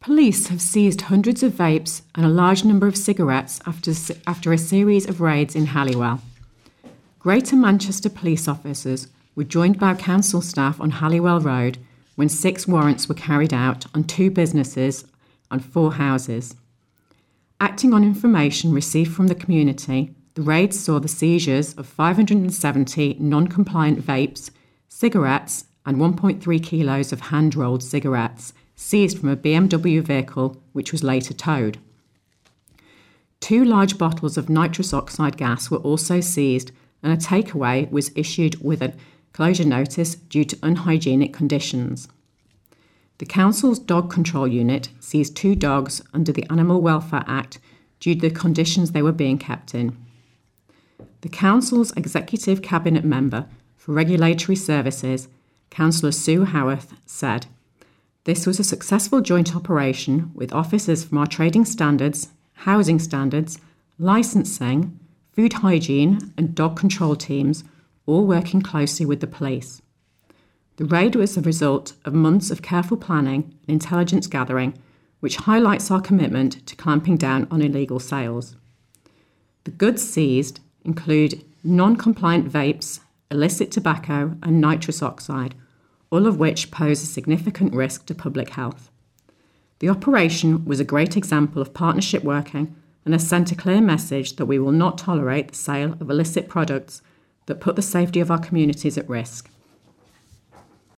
Police have seized hundreds of vapes and a large number of cigarettes after a series of raids in Halliwell. Greater Manchester police officers were joined by council staff on Halliwell Road when 6 warrants were carried out on 2 businesses and 4 houses. Acting on information received from the community, the raids saw the seizures of 570 non-compliant vapes, cigarettes and 1.3 kilos of hand-rolled cigarettes seized from a BMW vehicle which was later towed. 2 large bottles of nitrous oxide gas were also seized, and a takeaway was issued with a closure notice due to unhygienic conditions. The council's dog control unit seized 2 dogs under the Animal Welfare Act due to the conditions they were being kept in. The council's executive cabinet member for regulatory services, Councillor Sue Howarth, said, "This was a successful joint operation with officers from our trading standards, housing standards, licensing, food hygiene and dog control teams all working closely with the police. The raid was the result of months of careful planning and intelligence gathering, which highlights our commitment to clamping down on illegal sales. The goods seized include non-compliant vapes, illicit tobacco and nitrous oxide, all of which pose a significant risk to public health. The operation was a great example of partnership working and has sent a clear message that we will not tolerate the sale of illicit products that put the safety of our communities at risk."